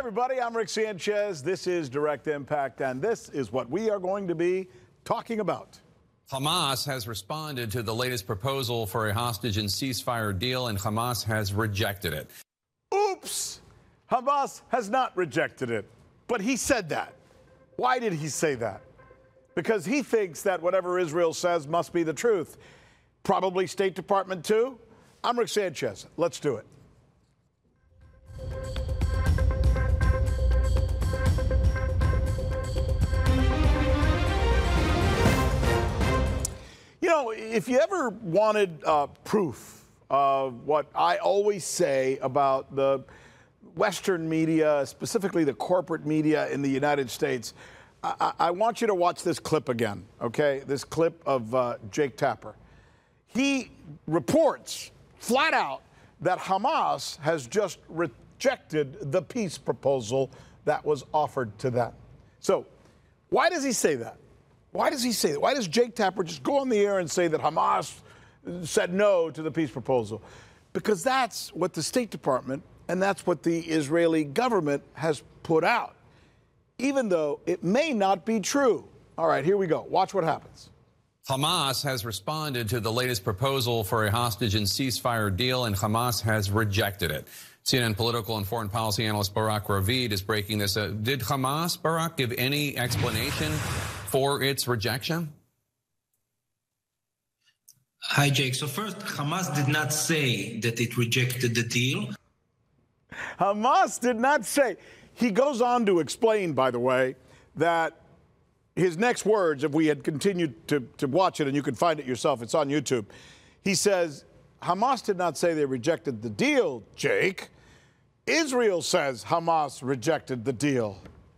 everybody. I'm Rick Sanchez. This is Direct Impact, and this is what we are going to be talking about. Hamas has responded to the latest proposal for a hostage and ceasefire deal, and Hamas has rejected it. Oops! Hamas has not rejected it, but he said that. Why did he say that? Because he thinks that whatever Israel says must be the truth. Probably State Department too. I'm Rick Sanchez. Let's do it. You know, if you ever wanted proof of what I always say about the Western media, specifically the corporate media in the United States, I want you to watch this clip again, okay? This clip of Jake Tapper. He reports flat out that Hamas has just rejected the peace proposal that was offered to them. So why does he say that? Why does he say that? Why does Jake Tapper just go on the air and say that Hamas said no to the peace proposal? Because that's what the State Department and that's what the Israeli government has put out, even though it may not be true. All right, here we go. Watch what happens. Hamas has responded to the latest proposal for a hostage and ceasefire deal, and Hamas has rejected it. CNN political and foreign policy analyst Barak Ravid is breaking this. Did Hamas, Barak, give any explanation for its rejection? Hi, Jake. So first, Hamas did not say that it rejected the deal. Hamas did not say. He goes on to explain, by the way, that his next words, if we had continued to watch it, and you can find it yourself, it's on YouTube. He says, Hamas did not say they rejected the deal, Jake. Israel says Hamas rejected the deal.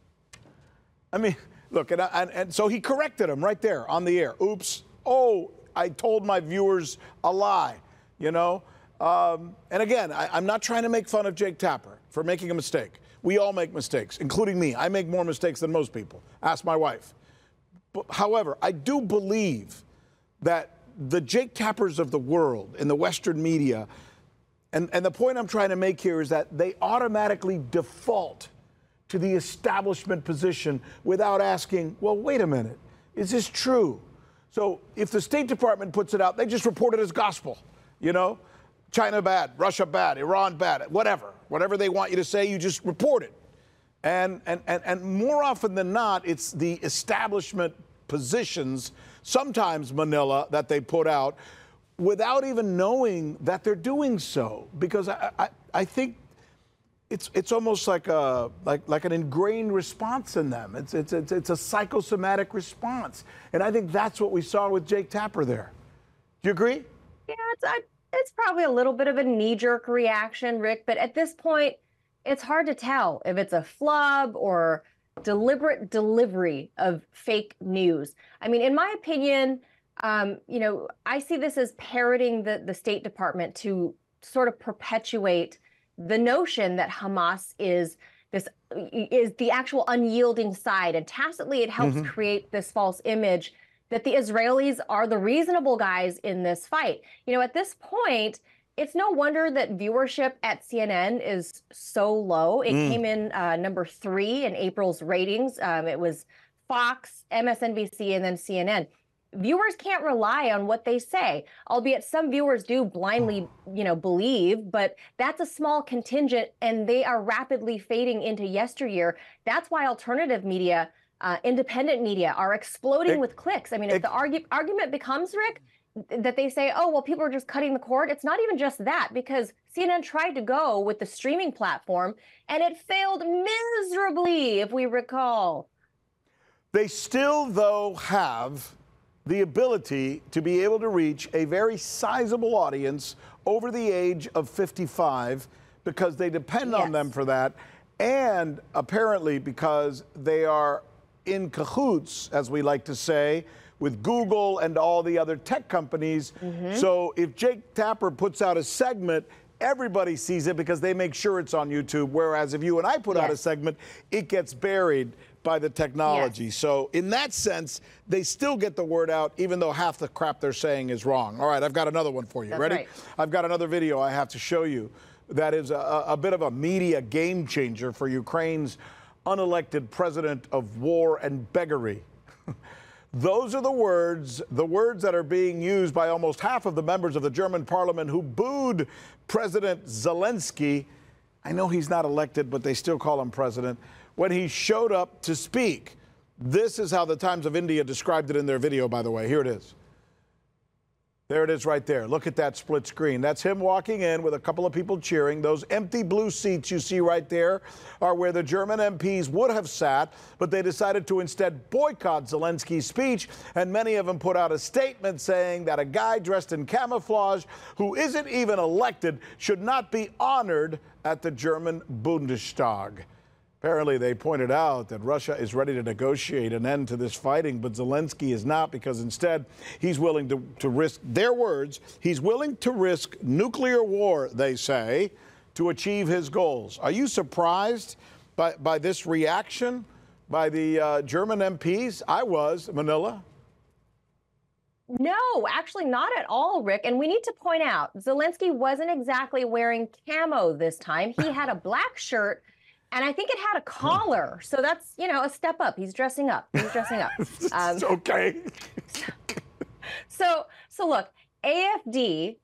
I mean, look, and so he corrected him right there on the air. Oops. Oh, I told my viewers a lie, you know. And again, I'm not trying to make fun of Jake Tapper for making a mistake. We all make mistakes, including me. I make more mistakes than most people. Ask my wife. But, however, I do believe that the Jake Tappers of the world in the Western media, and the point I'm trying to make here is that they automatically default to the establishment position without asking, well, wait a minute, is this true? So if the State Department puts it out, they just report it as gospel, you know? China bad, Russia bad, Iran bad, whatever they want you to say, you just report it. And more often than not, it's the establishment positions, sometimes Manila, that they put out without even knowing that they're doing so. Because I think it's almost like an ingrained response in them. It's a psychosomatic response. And I think that's what we saw with Jake Tapper there. Do you agree? Yeah, it's probably a little bit of a knee-jerk reaction, Rick, but at this point, it's hard to tell if it's a flub or deliberate delivery of fake news. I mean, in my opinion, you know, I see this as parroting the State Department to sort of perpetuate the notion that Hamas is the actual unyielding side, and tacitly it helps create this false image that the Israelis are the reasonable guys in this fight. You know, at this point, it's no wonder that viewership at CNN is so low. It came in number 3 in April's ratings. It was Fox, MSNBC, and then CNN. Viewers can't rely on what they say, albeit some viewers do blindly, you know, believe, but that's a small contingent, and they are rapidly fading into yesteryear. That's why alternative media, independent media, are exploding with clicks. I mean, if the argument becomes, Rick, that they say, oh, well, people are just cutting the cord. It's not even just that, because CNN tried to go with the streaming platform, and it failed miserably, if we recall. They still, though, have the ability to be able to reach a very sizable audience over the age of 55 because they depend on them for that, and apparently because they are in cahoots, as we like to say, with Google and all the other tech companies. So if Jake Tapper puts out a segment, everybody sees it because they make sure it's on YouTube, whereas if you and I put out a segment, it gets buried by the technology. So in that sense, they still get the word out, even though half the crap they're saying is wrong. All right, I've got another one for you. That's Ready? Right. I've got another video I have to show you. that is a bit of a media game changer for Ukraine's unelected president of war and beggary. Those are the words that are being used by almost half of the members of the German parliament who booed President Zelensky. I know he's not elected, but they still call him president. When he showed up to speak, this is how the Times of India described it in their video, by the way. Here it is. There it is right there. Look at that split screen. That's him walking in with a couple of people cheering. Those empty blue seats you see right there are where the German MPs would have sat, but they decided to instead boycott Zelensky's speech, and many of them put out a statement saying that a guy dressed in camouflage who isn't even elected should not be honored at the German Bundestag. Apparently, they pointed out that Russia is ready to negotiate an end to this fighting, but Zelensky is not, because instead he's willing to risk, their words, he's willing to risk nuclear war, they say, to achieve his goals. Are you surprised by this reaction by the German MPs? I was, Manila. No, actually not at all, Rick. And we need to point out, Zelensky wasn't exactly wearing camo this time. He had a black shirt, and I think it had a collar. So that's, you know, a step up. He's dressing up. Okay. So look, AfD,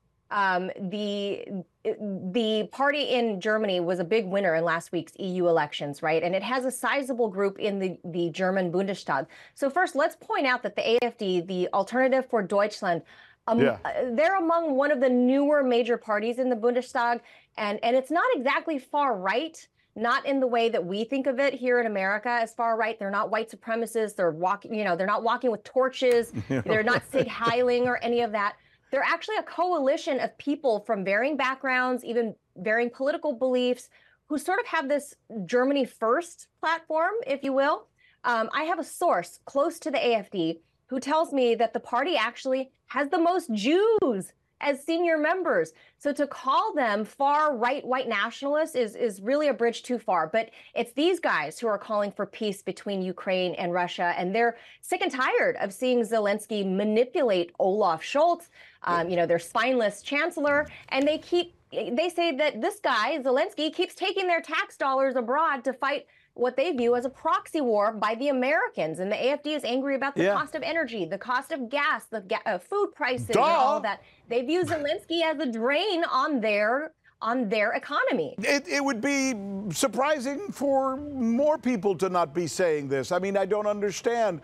the party in Germany was a big winner in last week's EU elections, right? And it has a sizable group in the German Bundestag. So first, let's point out that the AfD, the Alternative for Deutschland, they're among one of the newer major parties in the Bundestag, and it's not exactly far right. Not in the way that we think of it here in America as far right. They're not white supremacists. They're walking, you know, they're not walking with torches. They're not Sig Heiling or any of that. They're actually a coalition of people from varying backgrounds, even varying political beliefs, who sort of have this Germany first platform, if you will. I have a source close to the AfD who tells me that the party actually has the most Jews as senior members. So to call them far right white nationalists is really a bridge too far. But it's these guys who are calling for peace between Ukraine and Russia. And they're sick and tired of seeing Zelensky manipulate Olaf Scholz, you know, their spineless chancellor. And they say that this guy, Zelensky, keeps taking their tax dollars abroad to fight what they view as a proxy war by the Americans. And the AfD is angry about the cost of energy, the cost of gas, the food prices, and all of that. They view Zelensky as a drain on their economy. It would be surprising for more people to not be saying this. I mean, I don't understand.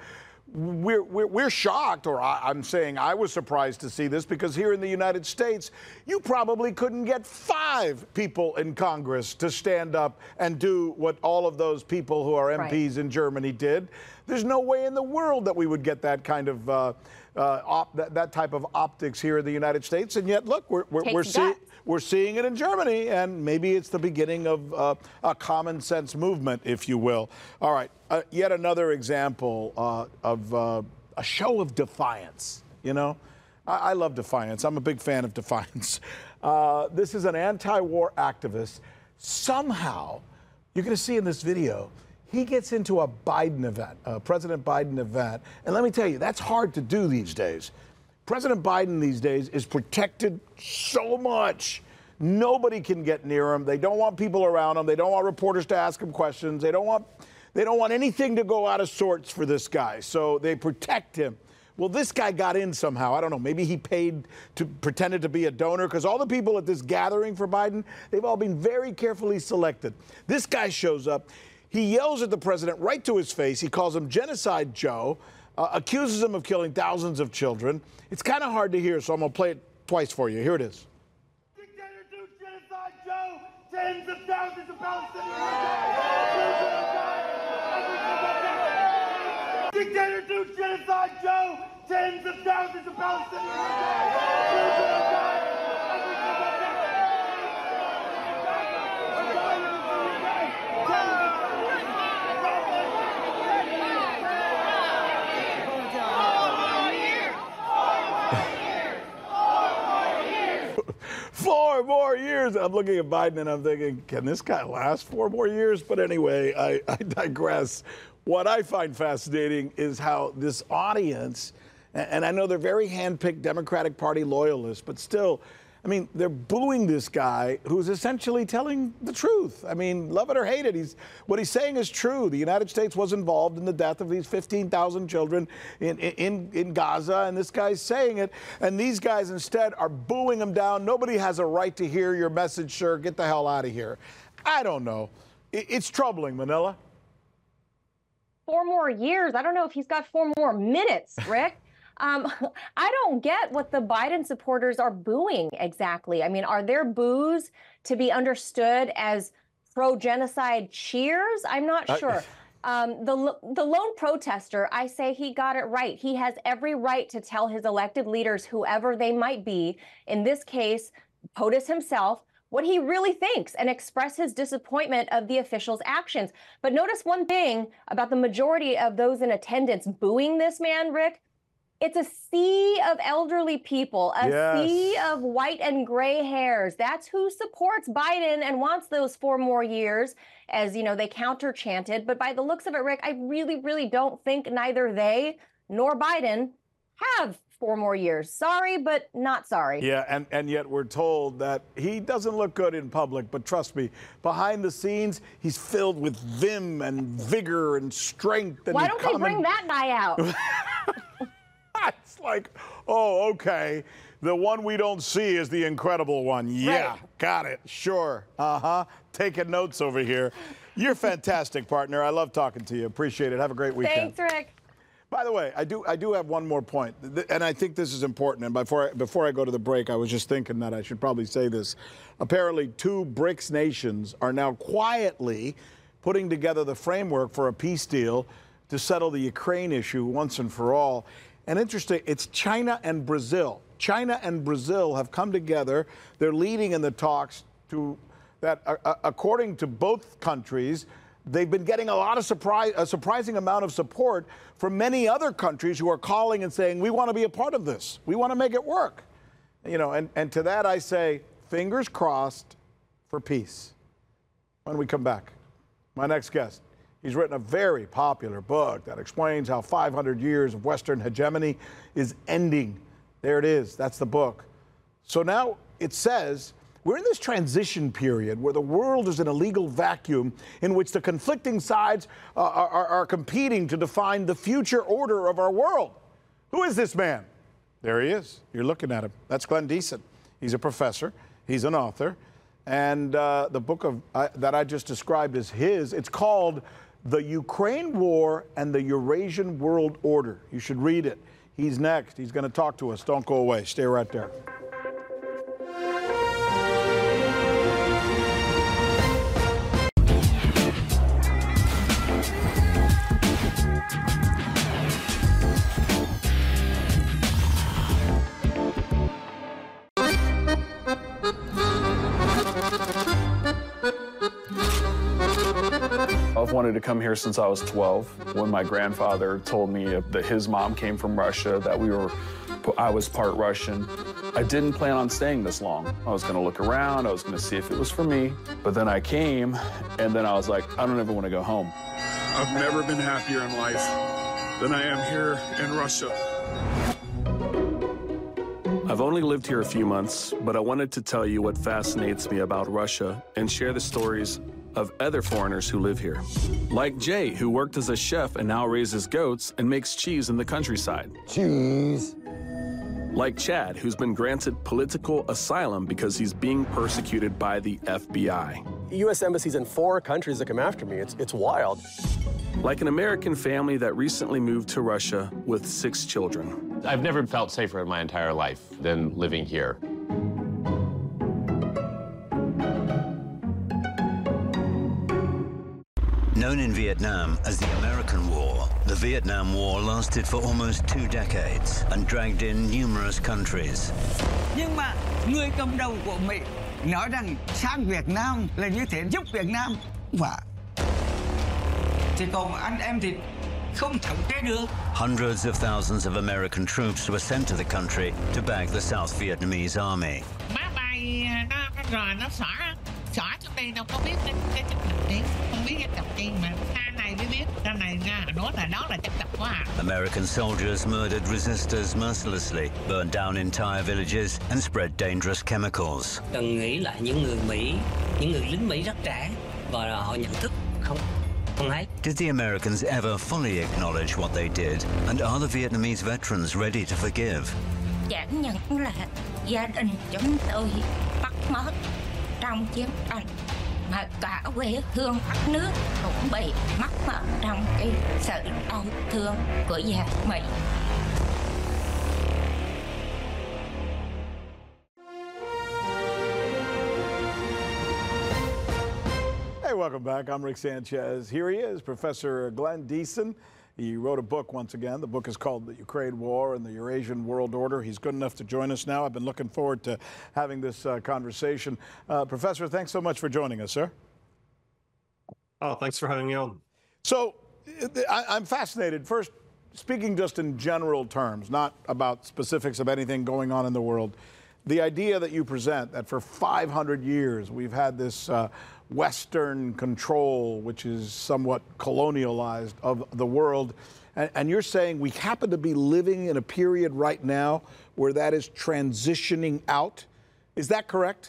We're shocked, or I'm saying I was surprised to see this, because here in the United States, you probably couldn't get 5 people in Congress to stand up and do what all of those people who are MPs in Germany did. There's no way in the world that we would get that kind of that type of optics here in the United States. And yet, look, we're seeing it in Germany, and maybe it's the beginning of a common sense movement, if you will. All right, yet another example of a show of defiance. You know, I love defiance. I'm a big fan of defiance. This is an anti-war activist. Somehow, you're going to see in this video, he gets into a Biden event, a President Biden event. And let me tell you, that's hard to do these days. President Biden these days is protected so much. Nobody can get near him. They don't want people around him. They don't want reporters to ask him questions. They don't want anything to go out of sorts for this guy. So they protect him. Well, this guy got in somehow. I don't know. Maybe he pretended to be a donor, because all the people at this gathering for Biden, they've all been very carefully selected. This guy shows up. He yells at the president right to his face. He calls him Genocide Joe, accuses him of killing thousands of children. It's kind of hard to hear, so I'm going to play it twice for you. Here it is. Dictator Duke, Genocide Joe, tens of thousands of Palestinians. Dictator Duke, Genocide Joe, tens of thousands of Palestinians. Four more years. I'm looking at Biden and I'm thinking, can this guy last 4 more years? But anyway, I digress. What I find fascinating is how this audience, and I know they're very handpicked Democratic Party loyalists, but still, I mean, they're booing this guy who's essentially telling the truth. I mean, love it or hate it, what he's saying is true. The United States was involved in the death of these 15,000 children in Gaza, and this guy's saying it. And these guys instead are booing him down. Nobody has a right to hear your message, sir. Get the hell out of here. I don't know. It's troubling, Manila. 4 more years. I don't know if he's got 4 more minutes, Rick. I don't get what the Biden supporters are booing exactly. I mean, are their boos to be understood as pro-genocide cheers? I'm not sure. The lone protester, I say he got it right. He has every right to tell his elected leaders, whoever they might be, in this case, POTUS himself, what he really thinks and express his disappointment of the officials' actions. But notice one thing about the majority of those in attendance booing this man, Rick. It's a sea of elderly people, a sea of white and gray hairs. That's who supports Biden and wants those 4 more years, as, you know, they counter-chanted. But by the looks of it, Rick, I really, really don't think neither they nor Biden have 4 more years. Sorry, but not sorry. Yeah, and yet we're told that he doesn't look good in public, but trust me, behind the scenes, he's filled with vim and vigor and strength. And why don't they bring that guy out? It's like, oh, okay. The one we don't see is the incredible one. Yeah, right. Got it. Sure. Taking notes over here. You're fantastic, partner. I love talking to you. Appreciate it. Have a great weekend. Thanks, Rick. By the way, I do have one more point, and I think this is important. And before I go to the break, I was just thinking that I should probably say this. Apparently, 2 BRICS nations are now quietly putting together the framework for a peace deal to settle the Ukraine issue once and for all. And interesting, it's China and Brazil. China and Brazil have come together. They're leading in the talks that, according to both countries, they've been getting a surprising amount of support from many other countries who are calling and saying, we want to be a part of this. We want to make it work. You know, and to that I say, fingers crossed for peace. When we come back, my next guest. He's written a very popular book that explains how 500 years of Western hegemony is ending. There it is. That's the book. So now it says we're in this transition period where the world is in a legal vacuum in which the conflicting sides are competing to define the future order of our world. Who is this man? There he is. You're looking at him. That's Glenn Deason. He's a professor. He's an author. And the book that I just described is his. It's called The Ukraine War and the Eurasian World Order. You should read it. He's next. He's going to talk to us. Don't go away. Stay right there. I've wanted to come here since I was 12, when my grandfather told me that his mom came from Russia, that I was part Russian. I didn't plan on staying this long. I was going to look around, I was going to see if it was for me, but then I came, and then I was like, I don't ever want to go home. I've never been happier in life than I am here in Russia. I've only lived here a few months, but I wanted to tell you what fascinates me about Russia and share the stories of other foreigners who live here. Like Jay, who worked as a chef and now raises goats and makes cheese in the countryside. Cheese. Like Chad, who's been granted political asylum because he's being persecuted by the FBI. U.S. embassies in 4 countries that come after me. It's wild. Like an American family that recently moved to Russia with 6 children. I've never felt safer in my entire life than living here. Known in Vietnam as the American War, the Vietnam War lasted for almost 2 decades and dragged in numerous countries. Nhưng mà người cầm đầu của Mỹ nói rằng sang Việt Nam là như thế giúp Việt Nam và thì còn anh em thì không thống chế được. Hundreds of thousands of American troops were sent to the country to back the South Vietnamese army. Máy bay nó xỏ xuống đây đâu có biết cái trận địa, không biết cái trận địa mà xa này mới biết. Cái này Nga nói là đó là chắc chắn quá. American soldiers murdered resistors mercilessly, burned down entire villages, and spread dangerous chemicals. Cần nghĩ lại những người Mỹ, những người lính Mỹ rất trẻ và họ nhận thức không hay. Did the Americans ever fully acknowledge what they did, and are the Vietnamese veterans ready to forgive? Chẳng những là gia đình chúng tôi bắt mất trong chiến tranh, mà cả quê hương đất nước cũng bị mất mất trong cái sự đau thương của giặc Mỹ. Hey, welcome back. I'm Rick Sanchez. Here he is, Professor Glenn Deason. He wrote a book once again. The book is called The Ukraine War and the Eurasian World Order. He's good enough to join us now. I've been looking forward to having this conversation. Professor, thanks so much for joining us, sir. Oh, thanks for having me on. So I'm fascinated. First, speaking just in general terms, not about specifics of anything going on in the world, the idea that you present that for 500 years we've had this Western control, which is somewhat colonialized, of the world. And you're saying we happen to be living in a period right now where that is transitioning out. Is that correct?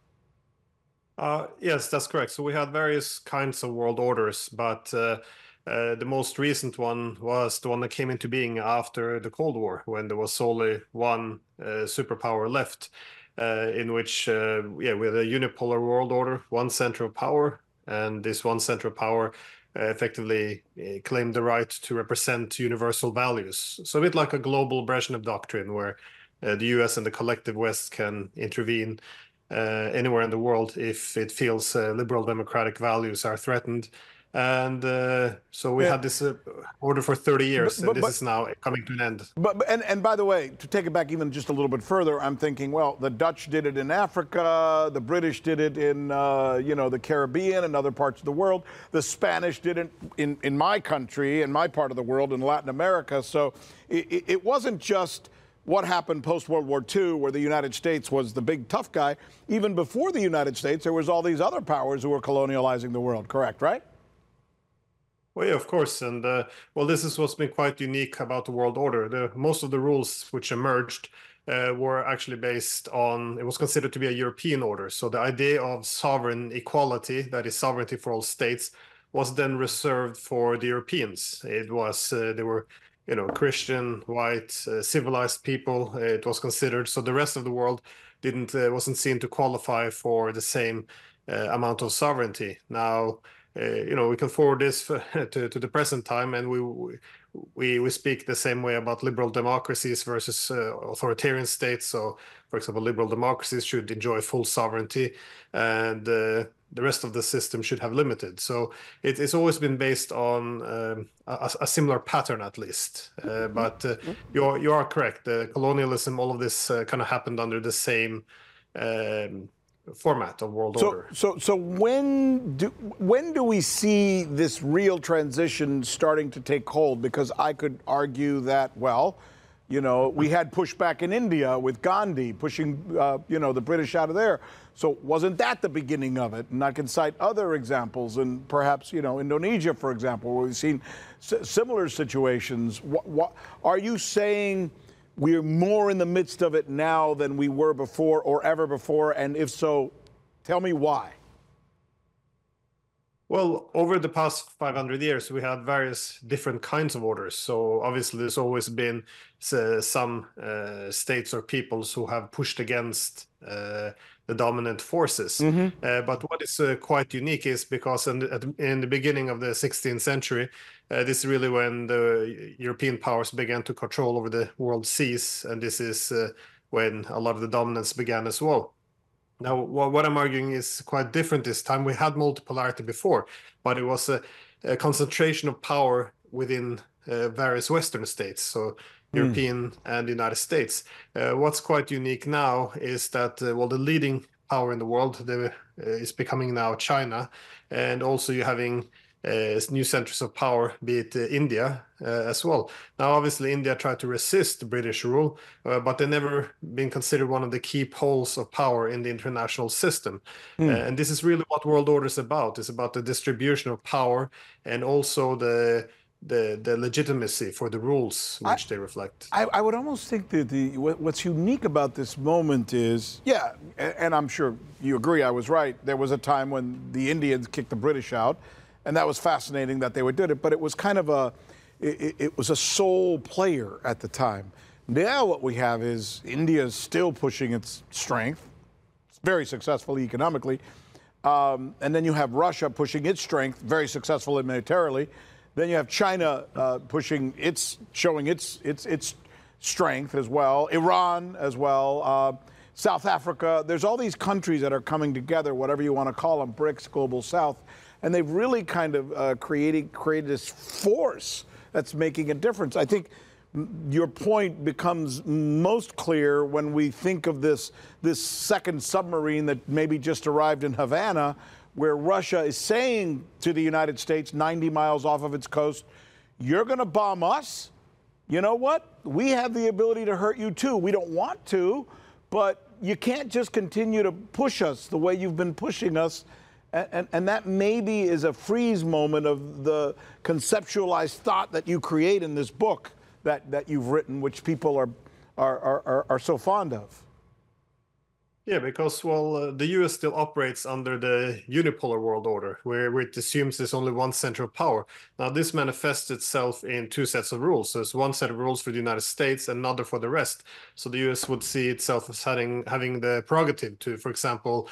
Yes, that's correct. So we had various kinds of world orders, but the most recent one was the one that came into being after the Cold War, when there was only one superpower left. In which, we had a unipolar world order, one center of power, and this one center of power effectively claimed the right to represent universal values. So a bit like a global Brezhnev doctrine, where the US and the collective West can intervene anywhere in the world if it feels liberal democratic values are threatened. And so we had this order for 30 years, and this is now coming to an end. And by the way, to take it back even just a little bit further, I'm thinking, well, the Dutch did it in Africa, the British did it in, the Caribbean and other parts of the world. The Spanish did it in my country, in my part of the world, in Latin America. So it wasn't just what happened post-World War II, where the United States was the big tough guy. Even before the United States, there was all these other powers who were colonializing the world, correct, right? Well, yeah, of course. And this is what's been quite unique about the world order. Most of the rules which emerged were actually based on, it was considered to be a European order. So the idea of sovereign equality, that is sovereignty for all states, was then reserved for the Europeans. It was, they were, Christian, white, civilized people, it was considered. So the rest of the world wasn't seen to qualify for the same amount of sovereignty. Now, we can forward this to the present time, and we speak the same way about liberal democracies versus authoritarian states. So, for example, liberal democracies should enjoy full sovereignty, and the rest of the system should have limited. So it's always been based on a similar pattern, at least. But you are correct. The colonialism, all of this kind of happened under the same format of world order. So when do we see this real transition starting to take hold? Because I could argue that, we had pushback in India with Gandhi pushing, the British out of there. So wasn't that the beginning of it? And I can cite other examples, and perhaps, Indonesia, for example, where we've seen similar situations. What are you saying? We're more in the midst of it now than we were before or ever before? And if so, tell me why. Well, over the past 500 years, we had various different kinds of orders. So obviously, there's always been some states or peoples who have pushed against the dominant forces. But what is quite unique is because in the beginning of the 16th century, this is really when the European powers began to control over the world seas, and this is when a lot of the dominance began as well. Now, what I'm arguing is quite different this time. We had multipolarity before, but it was a concentration of power within various Western states, so European and United States. What's quite unique now is that, the leading power in the world is becoming now China, and also you're having new centers of power, be it India as well. Now, obviously, India tried to resist British rule, but they never been considered one of the key poles of power in the international system. And this is really what world order is about. It's about the distribution of power and also the legitimacy for the rules which they reflect. I would almost think that what's unique about this moment is, yeah, and I'm sure you agree I was right, there was a time when the Indians kicked the British out, and that was fascinating that they did it, but it was kind of it was a sole player at the time. Now what we have is India is still pushing its strength, it's very successfully economically, and then you have Russia pushing its strength, very successfully militarily. Then you have China showing its strength as well, Iran as well, South Africa. There's all these countries that are coming together, whatever you want to call them, BRICS, Global South, and they've really kind of created this force that's making a difference. I think your point becomes most clear when we think of this second submarine that maybe just arrived in Havana, where Russia is saying to the United States, 90 miles off of its coast, you're going to bomb us? You know what? We have the ability to hurt you too. We don't want to, but you can't just continue to push us the way you've been pushing us. And that maybe is a freeze moment of the conceptualized thought that you create in this book that you've written, which people are so fond of. Yeah, because, well, the US still operates under the unipolar world order, where it assumes there's only one center of power. Now, this manifests itself in two sets of rules. So there's one set of rules for the United States and another for the rest. So the US would see itself as having the prerogative to, for example,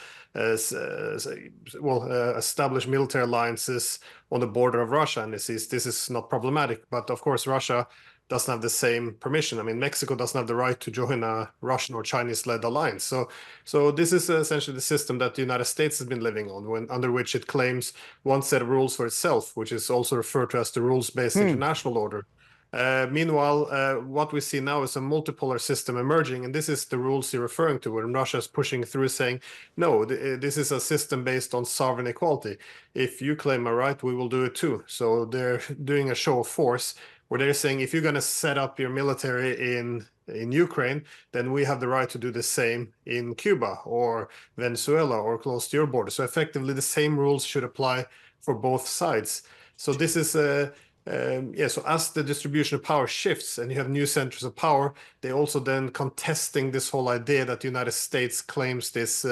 establish military alliances on the border of Russia. And this is not problematic. But of course, Russia doesn't have the same permission. I mean, Mexico doesn't have the right to join a Russian or Chinese-led alliance. So this is essentially the system that the United States has been living on, under which it claims one set of rules for itself, which is also referred to as the rules-based international order. Meanwhile, what we see now is a multipolar system emerging, and this is the rules you're referring to, when Russia is pushing through saying, no, this is a system based on sovereign equality. If you claim a right, we will do it too. So they're doing a show of force, where they're saying, if you're going to set up your military in Ukraine, then we have the right to do the same in Cuba or Venezuela or close to your border. So effectively, the same rules should apply for both sides. So this is so as the distribution of power shifts and you have new centers of power, they also then contesting this whole idea that the United States claims this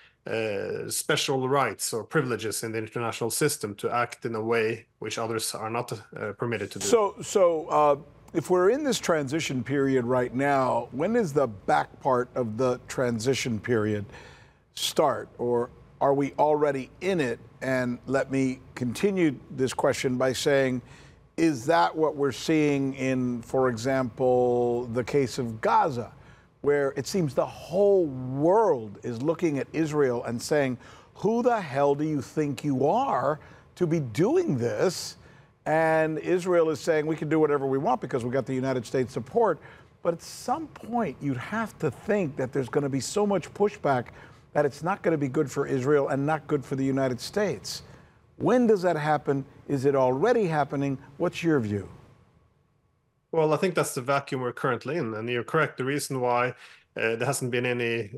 special rights or privileges in the international system to act in a way which others are not permitted to do. So if we're in this transition period right now, when does the back part of the transition period start? Or are we already in it? And let me continue this question by saying, is that what we're seeing in, for example, the case of Gaza, where it seems the whole world is looking at Israel and saying, who the hell do you think you are to be doing this? And Israel is saying, we can do whatever we want because we got the United States support. But at some point, you'd have to think that there's going to be so much pushback that it's not going to be good for Israel and not good for the United States. When does that happen? Is it already happening? What's your view? Well, I think that's the vacuum we're currently in, and you're correct. The reason why there hasn't been any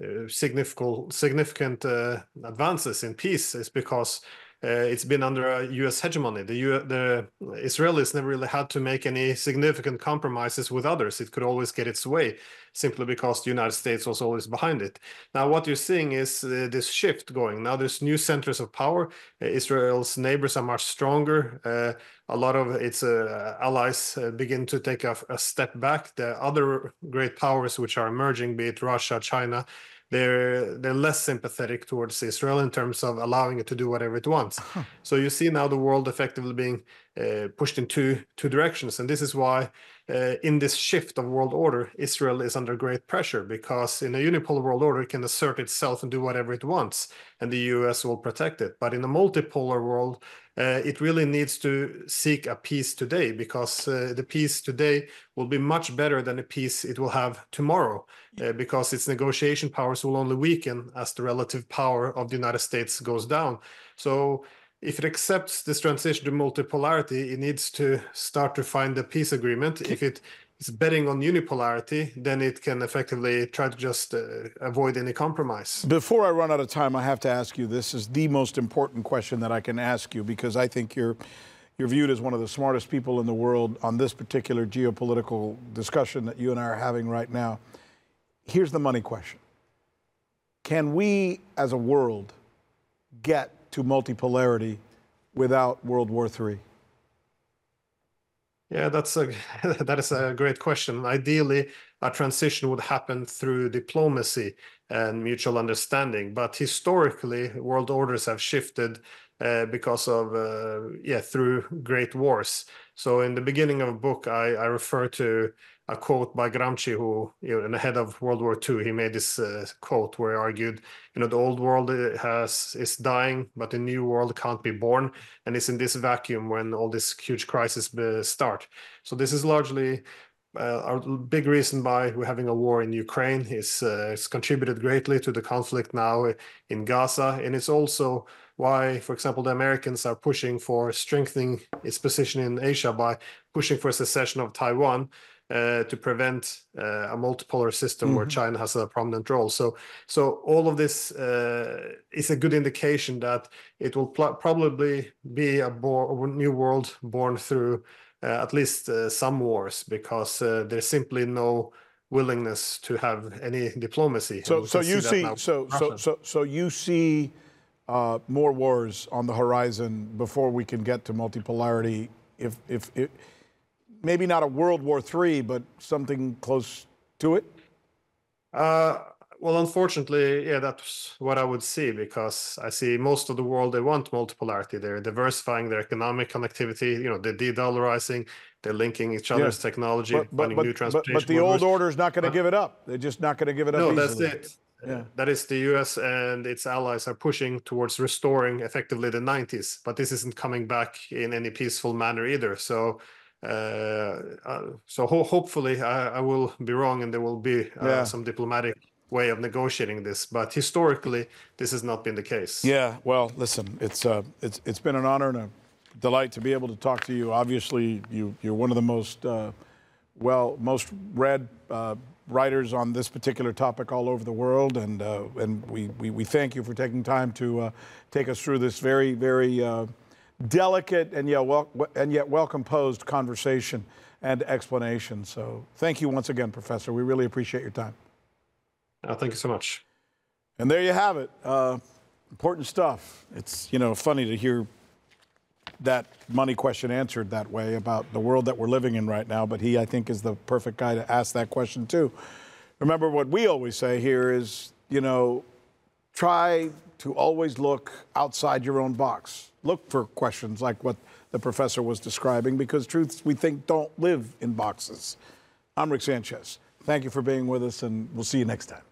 significant advances in peace is because it's been under a U.S. hegemony. The Israelis never really had to make any significant compromises with others. It could always get its way, simply because the United States was always behind it. Now, what you're seeing is this shift going. Now there's new centers of power. Israel's neighbors are much stronger. A lot of its allies begin to take a step back. The other great powers which are emerging, be it Russia, China, they're less sympathetic towards Israel in terms of allowing it to do whatever it wants. So you see now the world effectively being pushed in two directions. And this is why in this shift of world order, Israel is under great pressure, because in a unipolar world order, it can assert itself and do whatever it wants, and the US will protect it. But in a multipolar world, it really needs to seek a peace today, because the peace today will be much better than the peace it will have tomorrow, because its negotiation powers will only weaken as the relative power of the United States goes down. So if it accepts this transition to multipolarity, it needs to start to find a peace agreement. If it is betting on unipolarity, then it can effectively try to just avoid any compromise. Before I run out of time, I have to ask you, this is the most important question that I can ask you, because I think you're viewed as one of the smartest people in the world on this particular geopolitical discussion that you and I are having right now. Here's the money question. Can we, as a world, get to multipolarity without World War III? Yeah, that is a great question. Ideally, a transition would happen through diplomacy and mutual understanding. But historically, world orders have shifted because of through great wars. So in the beginning of the book, I refer to a quote by Gramsci, who, in the head of World War II, he made this quote where he argued, the old world is dying, but the new world can't be born, and it's in this vacuum when all this huge crisis start. So this is largely our big reason why we're having a war in Ukraine. It's contributed greatly to the conflict now in Gaza, and it's also why, for example, the Americans are pushing for strengthening its position in Asia by pushing for secession of Taiwan, to prevent a multipolar system where China has a prominent role. So all of this is a good indication that it will probably be a new world born through at least some wars, because there's simply no willingness to have any diplomacy. So you see more wars on the horizon before we can get to multipolarity, if maybe not a World War III, but something close to it? Well, unfortunately, yeah, that's what I would see, because I see most of the world, they want multipolarity. They're diversifying their economic connectivity, they're de-dollarizing, they're linking each other's technology, finding new transportation. But the old order is not going to give it up. They're just not going to give it up easily. No, that's it. Yeah. That is, the US and its allies are pushing towards restoring effectively the 90s, but this isn't coming back in any peaceful manner either. So hopefully I will be wrong, and there will be some diplomatic way of negotiating this. But historically, this has not been the case. Yeah. Well, listen, it's been an honor and a delight to be able to talk to you. Obviously, you're one of the most read writers on this particular topic all over the world, and we thank you for taking time to take us through this very, very delicate and yet well composed conversation and explanation. So thank you once again, Professor. We really appreciate your time. Thank you so much. And there you have it. Important stuff. It's funny to hear that money question answered that way about the world that we're living in right now. But he, I think, is the perfect guy to ask that question too. Remember, what we always say here is, try to always look outside your own box. Look for questions like what the professor was describing, because truths we think don't live in boxes. I'm Rick Sanchez. Thank you for being with us, and we'll see you next time.